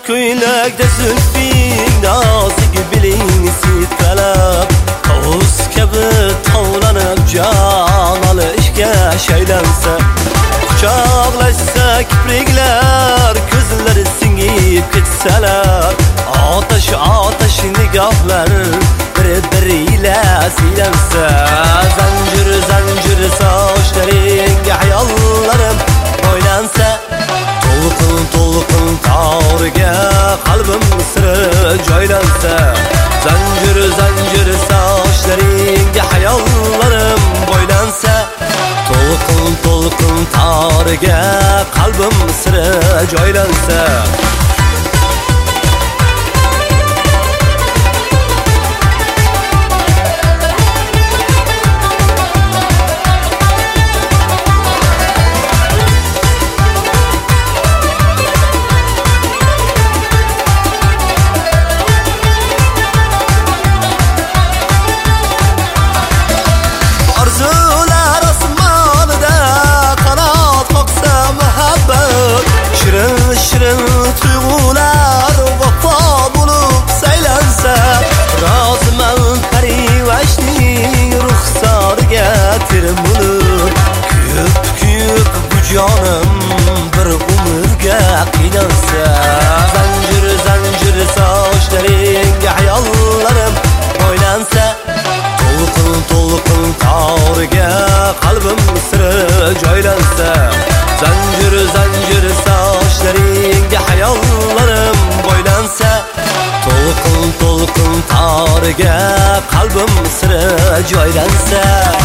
ko'ylakda zulfing nozik biling sitralab Tavus kabi tovlanib jon olishga shaylansa Quchoqlashsa kipriklar ko'zlari singib ketsalar Otash nigohlar bir-biriyle siylansa Zanjir sochlaringga hayollarim o'ylansa To'lqin tog'riga qalbim siri joylansa Zanjir sochlaringga hayollarim bo'ylansa To'lqin tog'riga qalbim siri joylansa Shirin tuyg'ular vafo bo'lib saylansa Roziman parivashning ruxsoriga termulib Kuyib bu jonim bir umrga qiynalsa Zanjir sochlaringga hayollarim o'ylansa To'lqin tog'riga qalbim siri joylansa Zanjir sochlaringga hayollarim bo'ylansa To'lqin tog'riga qalbim siri joylansa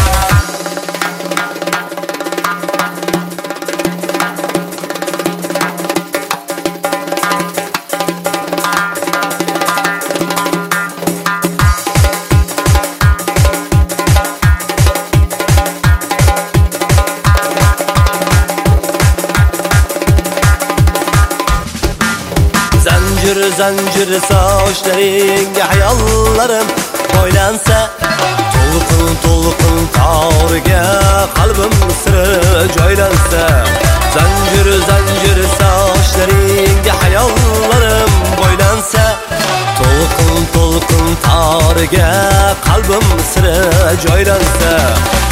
Zanjir sochlaringga hayollarim bo'ylansa To'lqin tog'riga qalbim siri joylansa Zanjir sochlaringga hayollarim bo'ylansa To'lqin tog'riga qalbim siri joylansa